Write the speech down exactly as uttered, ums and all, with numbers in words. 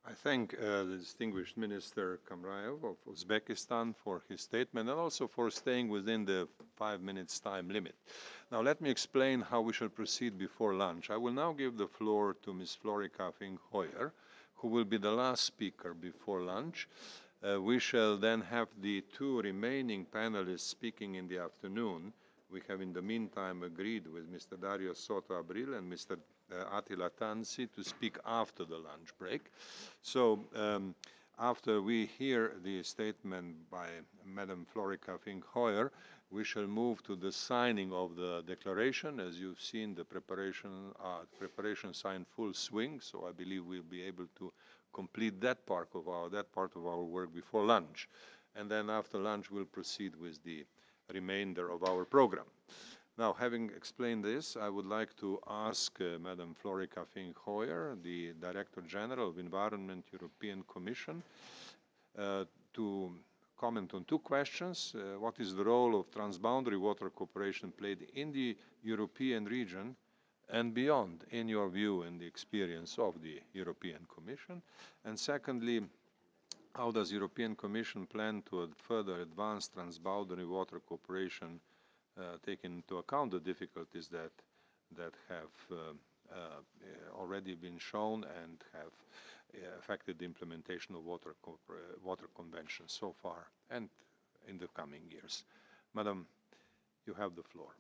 I thank uh, the distinguished Minister Kamraev of Uzbekistan for his statement and also for staying within the five minutes time limit. Now let me explain how we shall proceed before lunch. I will now give the floor to Miz Florika Fink-Hoyer, who will be the last speaker before lunch. Uh, we shall then have the two remaining panelists speaking in the afternoon. We have in the meantime agreed with Mister Dario Soto Abril and Mister Uh, Attila Tansi to speak after the lunch break. So um, after we hear the statement by Madam Florika Fink-Hoyer, we shall move to the signing of the declaration. As you've seen, the preparation, uh, preparations are in full swing, so I believe we'll be able to complete that part of our, that part of our work before lunch. And then after lunch, we'll proceed with the remainder of our program. Now, having explained this, I would like to ask uh, Madam Florika Fink-Hoyer, the Director General of Environment European Commission, uh, to comment on two questions. Uh, what is the role of transboundary water cooperation played in the European region and beyond, in your view and the experience of the European Commission? And secondly, how does the European Commission plan to further advance transboundary water cooperation, uh, taking into account the difficulties that that have uh, uh, already been shown and have uh, affected the implementation of water water conventions so far and in the coming years? Madam, you have the floor.